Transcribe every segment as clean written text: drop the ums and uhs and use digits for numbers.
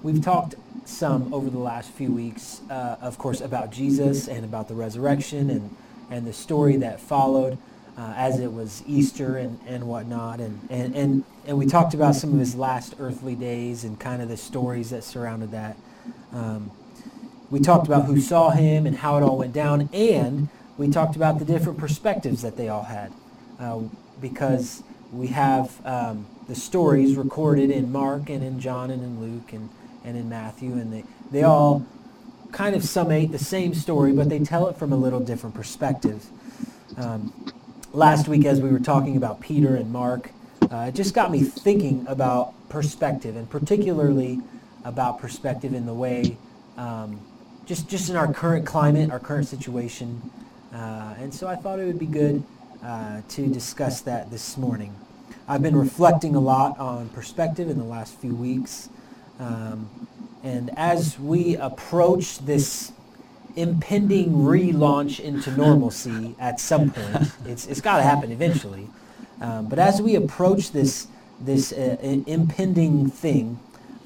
We've talked some over the last few weeks, of course, about Jesus and about the resurrection and the story that followed as it was Easter and whatnot. And we talked about some of his last earthly days and kind of the stories that surrounded that. We talked about who saw him and how it all went down, and we talked about the different perspectives that they all had, because we have the stories recorded in Mark and in John and in Luke and in Matthew, and they all kind of summate the same story, but they tell it from a little different perspective. Last week, as we were talking about Peter and Mark, it just got me thinking about perspective, and particularly about perspective in the way, just in our current climate, our current situation. And so I thought it would be good to discuss that this morning. I've been reflecting a lot on perspective in the last few weeks. And as we approach this impending relaunch into normalcy at some point, it's got to happen eventually. But as we approach this impending thing,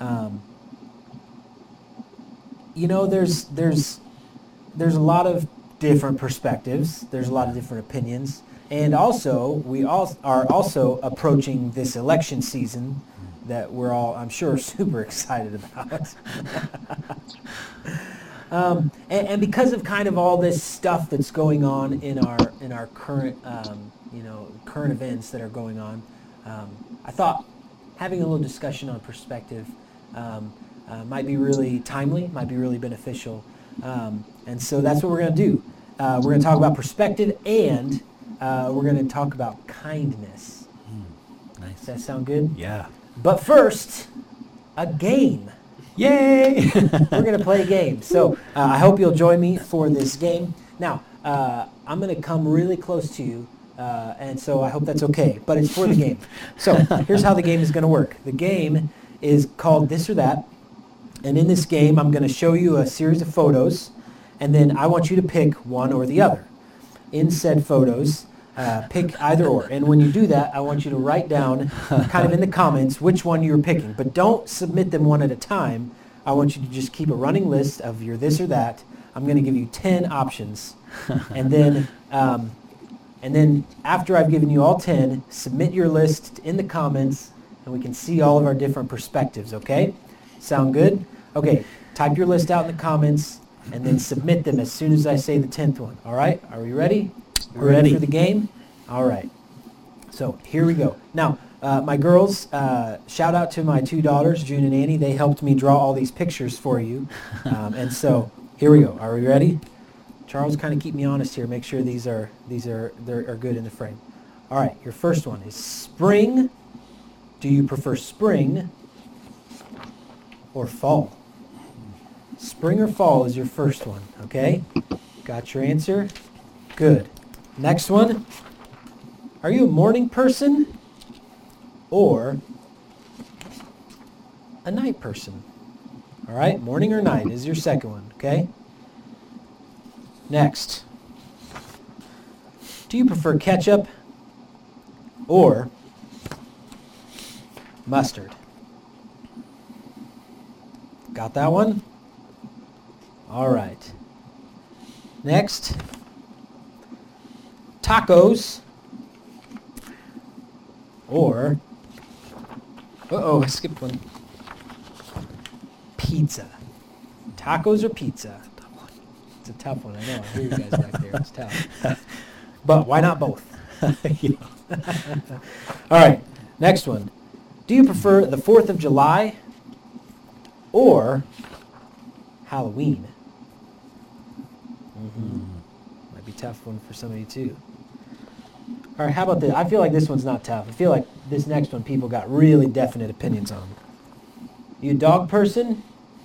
there's a lot of different perspectives. There's a lot of different opinions. And also, we all are also approaching this election season that we're all, I'm sure, super excited about. And because of kind of all this stuff that's going on in our current current events that are going on, I thought having a little discussion on perspective might be really timely, might be really beneficial. And so that's what we're going to do. We're going to talk about perspective, and we're going to talk about kindness. Nice. Does that sound good? Yeah. But first, a game. Yay! We're going to play a game. So I hope you'll join me for this game. Now, I'm going to come really close to you, and so I hope that's okay. But it's for the game. So here's how the game is going to work. The game is called This or That. And in this game, I'm going to show you a series of photos, and then I want you to pick one or the other. In said photos, pick either or. And when you do that, I want you to write down kind of in the comments which one you're picking. But don't submit them one at a time. I want you to just keep a running list of your this or that. I'm going to give you 10 options. And then after I've given you all 10, submit your list in the comments, and we can see all of our different perspectives, okay? Sound good? Okay, type your list out in the comments, and then submit them as soon as I say the 10th one. All right? Are we ready? We're ready for the game? All right. So here we go. Now, my girls, shout out to my two daughters, June and Annie. They helped me draw all these pictures for you. And so here we go. Are we ready? Charles, kind of keep me honest here. Make sure these are good in the frame. All right. Your first one is spring. Do you prefer spring or fall? Spring or fall is your first one, okay? Got your answer? Good. Next one. Are you a morning person or a night person? All right, morning or night is your second one, okay? Next. Do you prefer ketchup or mustard? Got that one? All right. Next. Tacos or, I skipped one. Pizza. Tacos or pizza? It's a tough one, I know. I hear you guys back there. It's tough. But why not both? All right, next one. Do you prefer the 4th of July or Halloween? Might be a tough one for some of you too. All right, how about this? I feel like this one's not tough. I feel like this next one people got really definite opinions on. You a dog person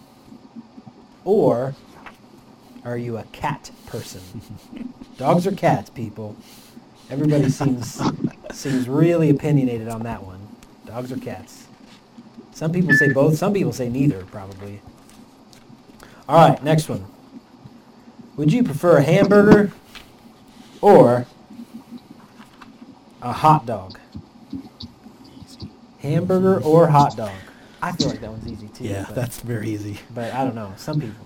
or are you a cat person? Dogs or cats, people? Everybody seems really opinionated on that one. Dogs or cats? Some people say both. Some people say neither, probably. All right, next one. Would you prefer a hamburger or a hot dog? Hamburger or hot dog? I feel like that one's easy too. Yeah, that's very easy. But I don't know. Some people.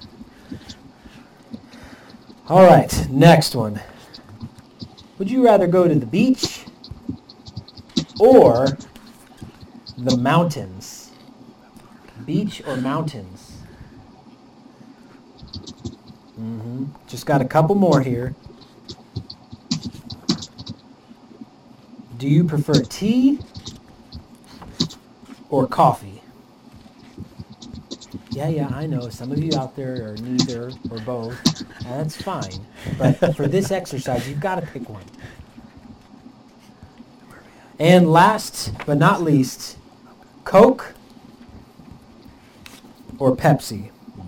All right, next one. Would you rather go to the beach or the mountains? Beach or mountains? Just got a couple more here. Do you prefer tea or coffee? Yeah, I know. Some of you out there are neither or both. And that's fine. But for this exercise, you've got to pick one. And last but not least, Coke or Pepsi?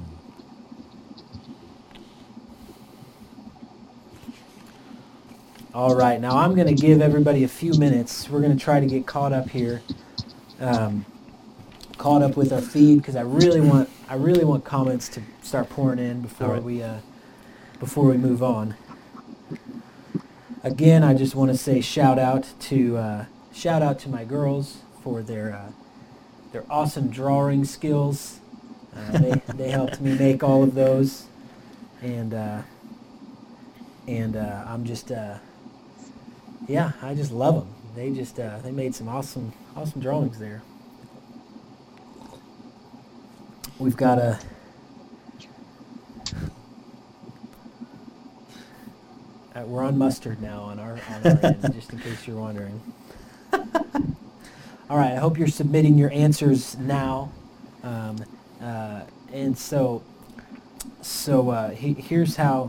All right, now I'm going to give everybody a few minutes. We're going to try to get caught up here, caught up with our feed, because I really want comments to start pouring in before we move on. Again, I just want to say shout out to my girls for their awesome drawing skills. They helped me make all of those, and I'm just. Yeah, I just love them. They made some awesome drawings there. We've got we're on mustard now on our end, just in case you're wondering. All right, I hope you're submitting your answers now, and so here's how.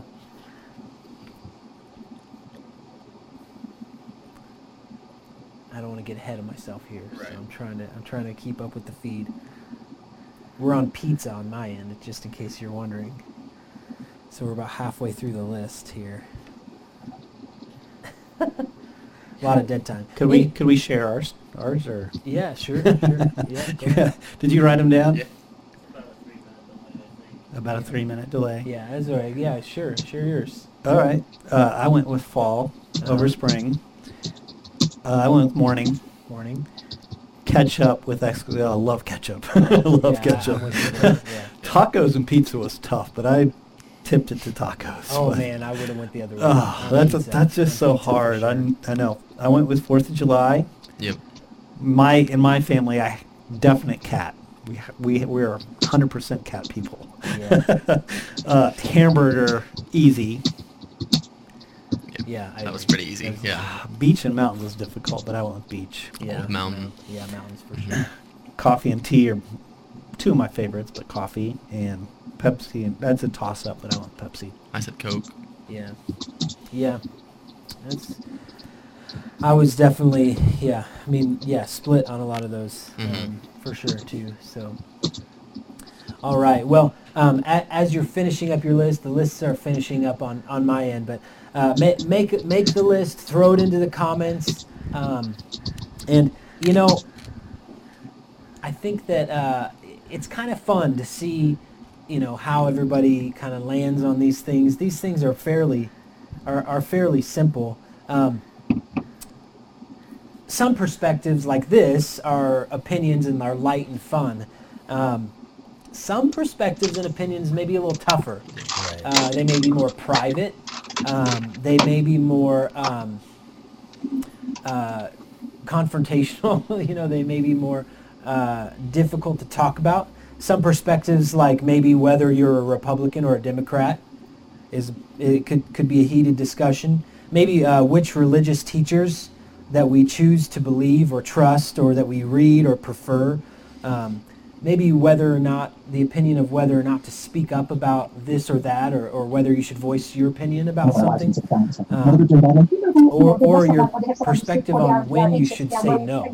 I don't want to get ahead of myself here, right. So I'm trying to keep up with the feed. We're on pizza on my end, just in case you're wondering. So we're about halfway through the list here. A lot of dead time. Could we share ours or? Yeah, sure. Yeah. Did you write them down? Yeah. About a 3-minute delay. Yeah, that's all right. Yeah, sure. Share yours. All right. I went with fall over spring. I went with morning. Ketchup with I love ketchup. I love ketchup. Tacos and pizza was tough, but I tipped it to tacos. Oh man, I would have went the other way. Oh, that's just so hard. Sure. I know. I went with 4th of July. Yep. In my family, definite cat. We're 100% cat people. Yeah. Hamburger, easy. Yeah, that was pretty easy. Yeah. Beach and mountains was difficult, but I went with beach. Yeah. Mountain. Yeah, mountains for sure. Coffee and tea are two of my favorites, but coffee and Pepsi, and that's a toss-up, but I went Pepsi. I said Coke. Yeah. I was definitely, split on a lot of those, for sure, too. So, all right. Well, as you're finishing up your list, the lists are finishing up on my end, but make the list, throw it into the comments, and I think that it's kind of fun to see, how everybody kind of lands on these things. These things are fairly simple. Some perspectives like this are opinions and are light and fun. Some perspectives and opinions may be a little tougher. Right. They may be more private. They may be more confrontational. They may be more difficult to talk about. Some perspectives, like maybe whether you're a Republican or a Democrat, could be a heated discussion. Maybe which religious teachers that we choose to believe or trust, or that we read or prefer. Maybe whether or not the opinion of whether or not to speak up about this or that, or whether you should voice your opinion about something, or your perspective on when you should say no.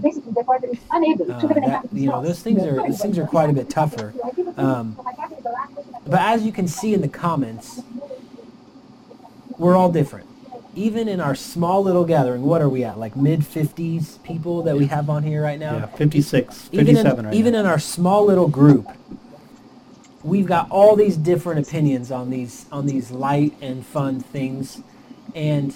Those things are quite a bit tougher. But as you can see in the comments, we're all different. Even in our small little gathering, what are we at? Like mid-50s people that we have on here right now? Yeah, 56, 57 right now. Even in our small little group, we've got all these different opinions on these light and fun things. And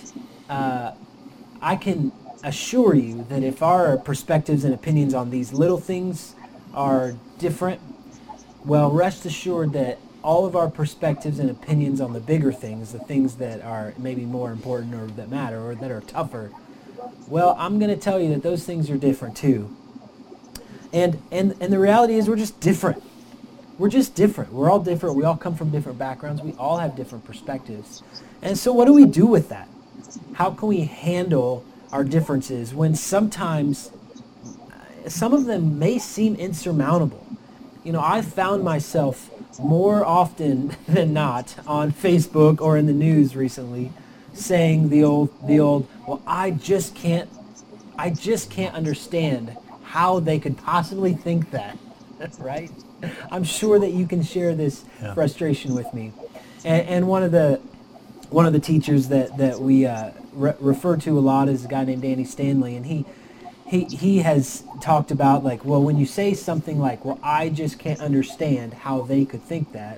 I can assure you that if our perspectives and opinions on these little things are different, well, rest assured that all of our perspectives and opinions on the bigger things, the things that are maybe more important or that matter or that are tougher, well, I'm going to tell you that those things are different too. And the reality is we're just different. We're just different. We're all different. We all come from different backgrounds. We all have different perspectives. And so what do we do with that? How can we handle our differences when sometimes some of them may seem insurmountable? You know, I've found myself more often than not on Facebook or in the news recently saying the old, well, I just can't understand how they could possibly think that, right? I'm sure that you can share this frustration with me. And one of the teachers that we refer to a lot is a guy named Danny Stanley, and he has talked about, like, well, when you say something like, well, I just can't understand how they could think that,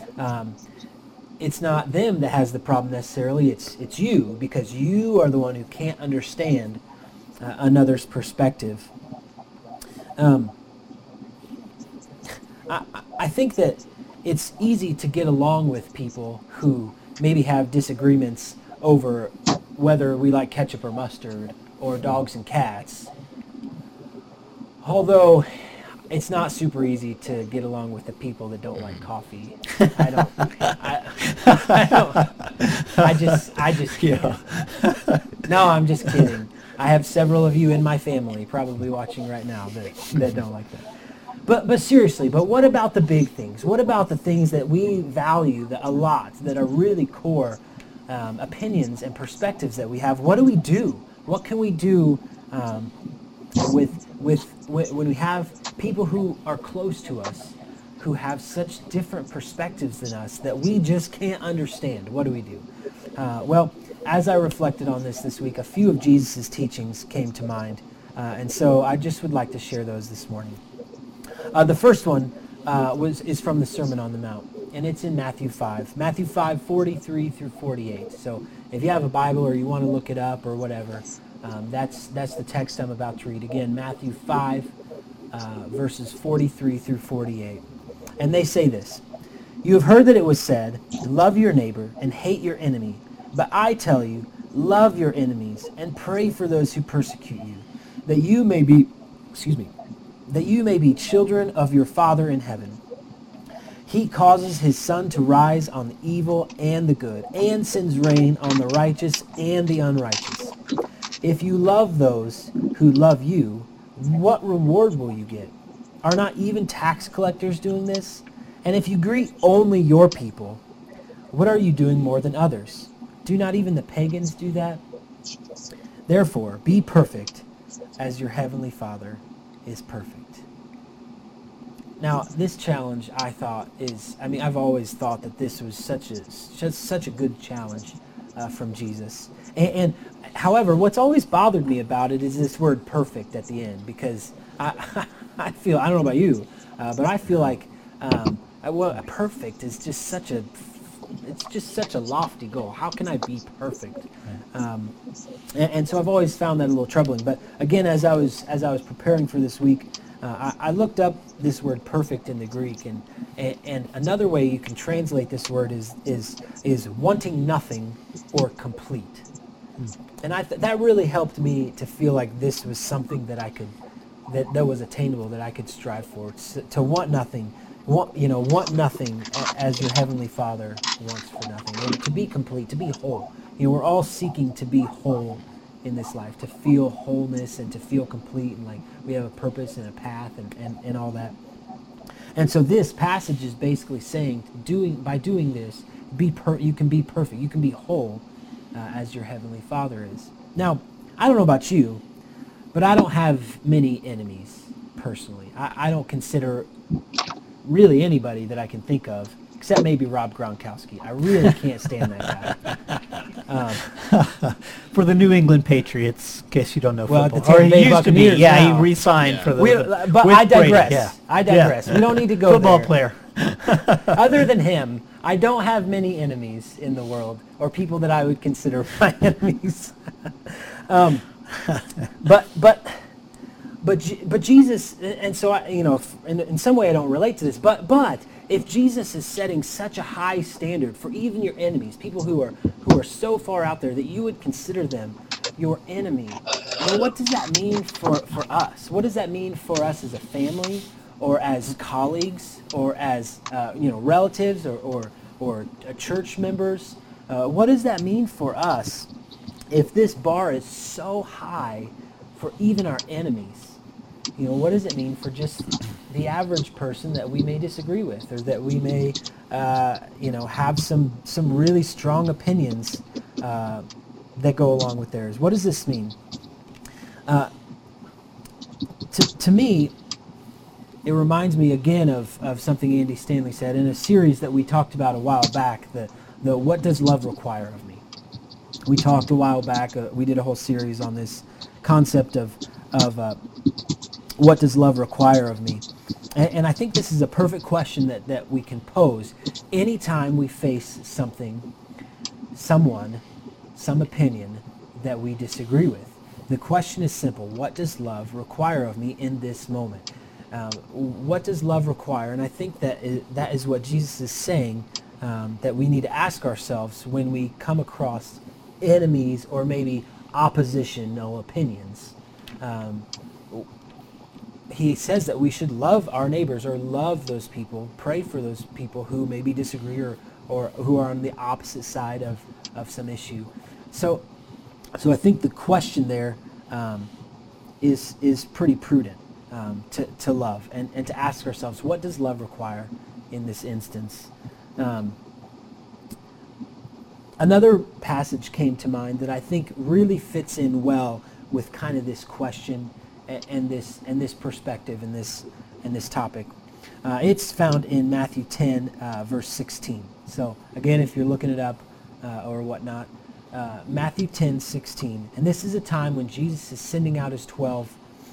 it's not them that has the problem necessarily, it's you, because you are the one who can't understand another's perspective. I think that it's easy to get along with people who maybe have disagreements over whether we like ketchup or mustard or dogs and cats. Although it's not super easy to get along with the people that don't like coffee. I just kidding. No, I'm just kidding. I have several of you in my family probably watching right now that don't like that. But seriously, but what about the big things? What about the things that we value a lot, that are really core opinions and perspectives that we have? What do we do? What can we do when we have people who are close to us, who have such different perspectives than us that we just can't understand? What do we do? Well, as I reflected on this week, a few of Jesus' teachings came to mind, and so I just would like to share those this morning. The first one is from the Sermon on the Mount, and it's in Matthew 5. Matthew 5, 43 through 48. So if you have a Bible or you want to look it up or whatever, that's the text I'm about to read. Again, Matthew 5, verses 43 through 48. And they say this: "You have heard that it was said, 'Love your neighbor and hate your enemy.' But I tell you, love your enemies and pray for those who persecute you, that you may be children of your Father in heaven. He causes his sun to rise on the evil and the good, and sends rain on the righteous and the unrighteous. If you love those who love you, what reward will you get? Are not even tax collectors doing this? And if you greet only your people, what are you doing more than others? Do not even the pagans do that? Therefore, be perfect as your heavenly Father is perfect." Now, this challenge, I thought, I've always thought that this was such a good challenge from Jesus. And however, what's always bothered me about it is this word perfect at the end, because I feel, I don't know about you, but I feel like perfect is just such a lofty goal. How can I be perfect? And so I've always found that a little troubling. But again, as I was preparing for this week, I looked up this word perfect in the Greek, and another way you can translate this word is wanting nothing or complete. And that really helped me to feel like this was something that was attainable, that I could strive for, to want nothing. Want nothing as your heavenly Father wants for nothing. And to be complete, to be whole. We're all seeking to be whole in this life, to feel wholeness and to feel complete, and like we have a purpose and a path and all that. And so this passage is basically saying, by doing this, you can be perfect, you can be whole as your heavenly Father is. Now, I don't know about you, but I don't have many enemies personally. I don't consider really anybody that I can think of, except maybe Rob Gronkowski. I really can't stand that guy. For the New England Patriots, in case you don't know football. The Tampa Bay Buccaneers he re-signed for the. But I digress. Brady, I digress. We don't need to go football there. Player. Other than him, I don't have many enemies in the world, or people that I would But Jesus, and so in some way I don't relate to this, but if Jesus is setting such a high standard for even your enemies, people who are so far out there that you would consider them your enemy, well, what does that mean for us? What does that mean for us as a family, or as colleagues, or as relatives, or church members? What does that mean for us if this bar is so high for even our enemies? What does it mean for just the average person that we may disagree with, or that we may, have some really strong opinions that go along with theirs? What does this mean? To me, it reminds me again of something Andy Stanley said in a series that we talked about a while back, the What Does Love Require of Me? We talked a while back, we did a whole series on this concept of what does love require of me? And I think this is a perfect question that we can pose anytime we face someone, some opinion that we disagree with. The question is simple. What does love require of me in this moment? What does love require? And I think that is what Jesus is saying, that we need to ask ourselves when we come across enemies or maybe oppositional opinions. He says that we should love our neighbors, or love those people, pray for those people who maybe disagree or who are on the opposite side of some issue. So I think the question there is pretty prudent, to love and to ask ourselves, what does love require in this instance? Another passage came to mind that I think really fits in well with kind of this question and this perspective and this topic. It's found in Matthew 10, verse 16. So again, if you're looking it up or whatnot, Matthew 10, 16. And this is a time when Jesus is sending out his 12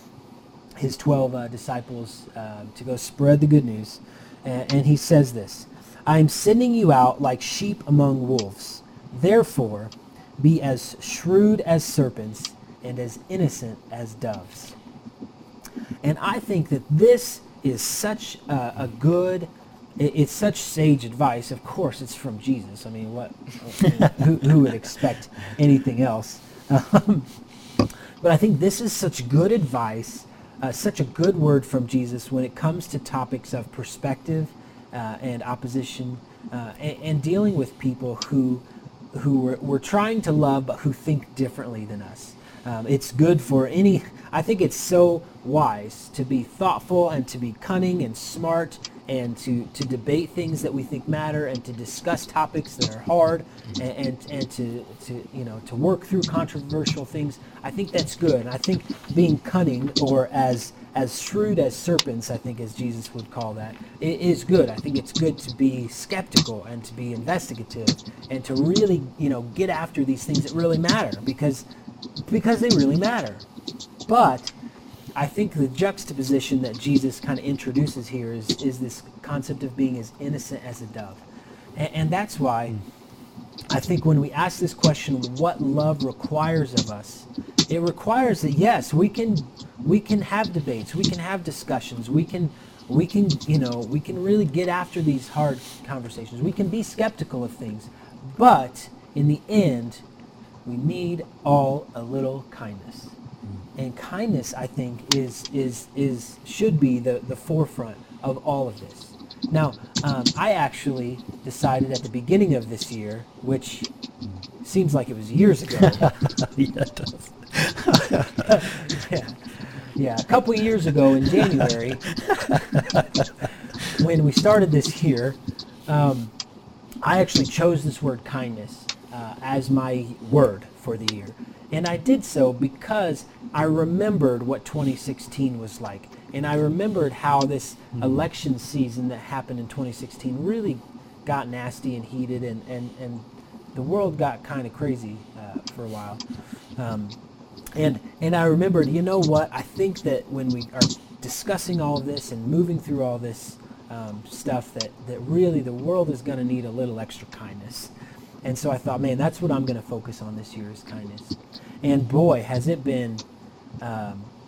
disciples to go spread the good news. And he says this, "I am sending you out like sheep among wolves. Therefore, be as shrewd as serpents and as innocent as doves." And I think that this is such it's such sage advice. Of course, it's from Jesus. I mean, who would expect anything else? But I think this is such good advice, such a good word from Jesus when it comes to topics of perspective and opposition, and dealing with people who we're trying to love but who think differently than us. It's good for I think it's so wise to be thoughtful and to be cunning and smart and to debate things that we think matter and to discuss topics that are hard and to work through controversial things. I think that's good. And I think being cunning, or as shrewd as serpents, I think as Jesus would call that, it is good. I think it's good to be skeptical and to be investigative and to really, get after these things that really matter because they really matter. But I think the juxtaposition that Jesus kind of introduces here is this concept of being as innocent as a dove. And that's why I think when we ask this question, what love requires of us, it requires that, yes, we can have debates, we can have discussions, we can really get after these hard conversations. We can be skeptical of things. But in the end, we need all a little kindness. And kindness, I think, should be the forefront of all of this. Now, I actually decided at the beginning of this year, which seems like it was years ago. Yeah, it does. Yeah, a couple of years ago in January, when we started this year, I actually chose this word kindness as my word for the year. And I did so because I remembered what 2016 was like. And I remembered how this election season that happened in 2016 really got nasty and heated, and the world got kind of crazy for a while. And I remembered, you know what, I think that when we are discussing all of this and moving through all this stuff, that really the world is going to need a little extra kindness. And so I thought, man, that's what I'm going to focus on this year, is kindness. And boy, has it been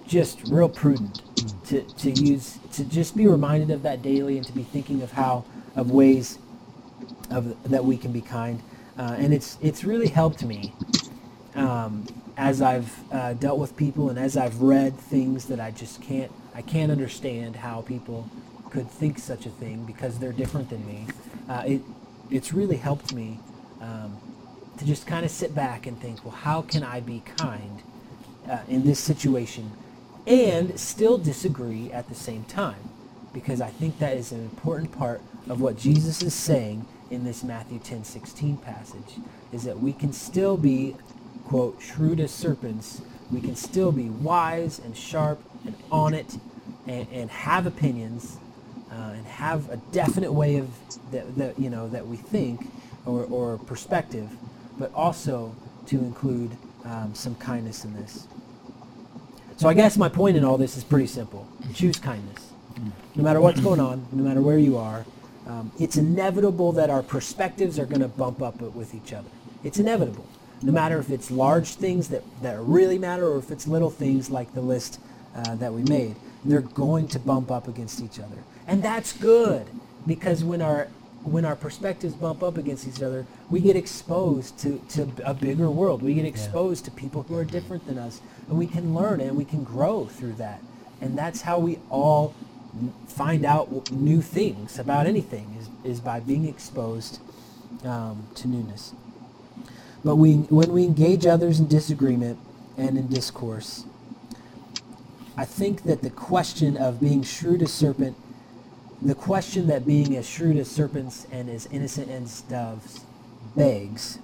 just real prudent to just be reminded of that daily, and to be thinking of ways that we can be kind. And it's really helped me as I've dealt with people, and as I've read things that I can't understand how people could think such a thing because they're different than me. It's really helped me to just kind of sit back and think, well, how can I be kind in this situation and still disagree at the same time? Because I think that is an important part of what Jesus is saying in this Matthew 10:16 passage, is that we can still be, quote, shrewd as serpents. We can still be wise and sharp and on it, and have opinions, and have a definite way of that we think, or perspective, but also to include some kindness in this. So I guess my point in all this is pretty simple. Choose kindness. No matter what's going on, no matter where you are, it's inevitable that our perspectives are going to bump up with each other. It's inevitable. No matter if it's large things that really matter, or if it's little things like the list that we made, they're going to bump up against each other. And that's good, because when our perspectives bump up against each other, we get exposed to a bigger world. We get exposed to people who are different than us, and we can learn and we can grow through that. And that's how we all find out new things about anything, is by being exposed to newness. But when we engage others in disagreement and in discourse, I think that the question of being shrewd as serpent, the question that being as shrewd as serpents and as innocent as doves begs,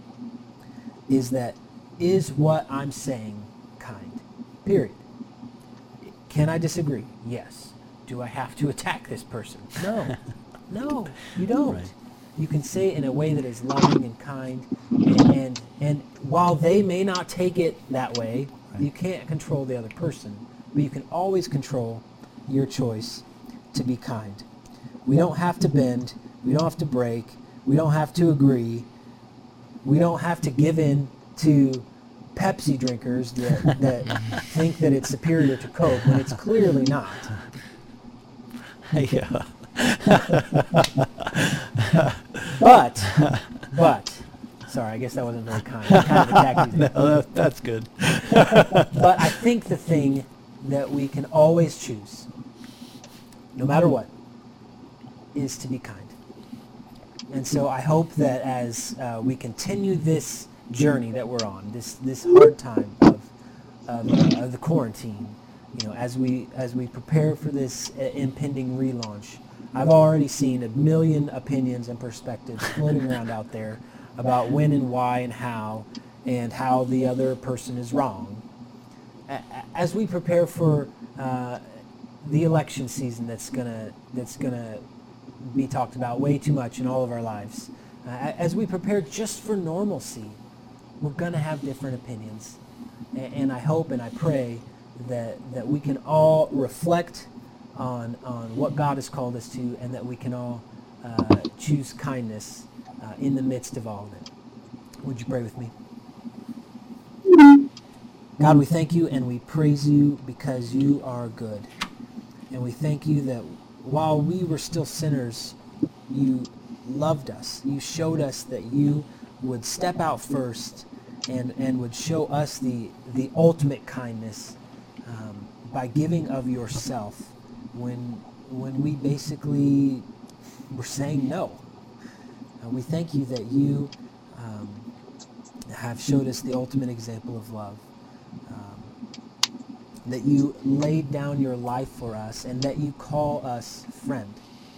is what I'm saying kind? Period. Can I disagree? Yes. Do I have to attack this person? No. No, you don't. Right. You can say it in a way that is loving and kind, and while they may not take it that way, right, you can't control the other person, but you can always control your choice to be kind. We don't have to bend. We don't have to break. We don't have to agree. We don't have to give in to Pepsi drinkers that think that it's superior to Coke when it's clearly not. Yeah. But, sorry, I guess that wasn't very kind. I kind of attacked you. No, that's good. But I think the thing that we can always choose, no matter what, is to be kind. And so I hope that as we continue this journey that we're on, this hard time of the quarantine, as we prepare for this impending relaunch, I've already seen a million opinions and perspectives floating around out there about when and why and how the other person is wrong. As we prepare for the election season that's gonna be talked about way too much in all of our lives, as we prepare just for normalcy, we're gonna have different opinions, and I hope and I pray that we can all reflect on what God has called us to, and that we can all choose kindness in the midst of all of it. Would you pray with me? God, we thank you and we praise you because you are good. And we thank you that while we were still sinners, you loved us. You showed us that you would step out first and would show us the ultimate kindness by giving of yourself when we basically were saying no. We thank you that you have showed us the ultimate example of love, that you laid down your life for us, and that you call us friend.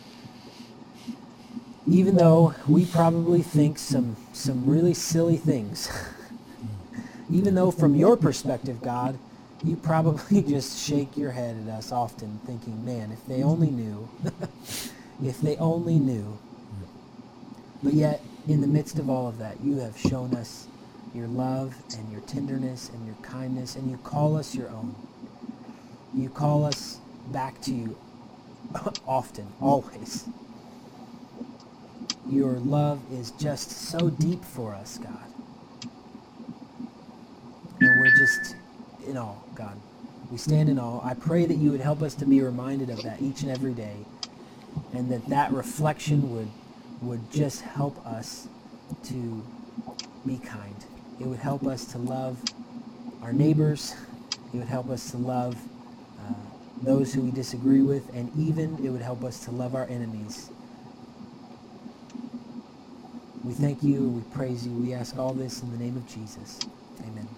Even though we probably think some really silly things, even though from your perspective, God, you probably just shake your head at us often thinking, man, if they only knew, if they only knew. But yet, in the midst of all of that, you have shown us your love and your tenderness and your kindness, and you call us your own. You call us back to you often, always. Your love is just so deep for us, God. And we're just in awe, God. We stand in awe. I pray that you would help us to be reminded of that each and every day, and that reflection would just help us to be kind. It would help us to love our neighbors. It would help us to love those who we disagree with, and even it would help us to love our enemies. We thank you, we praise you, we ask all this in the name of Jesus. Amen.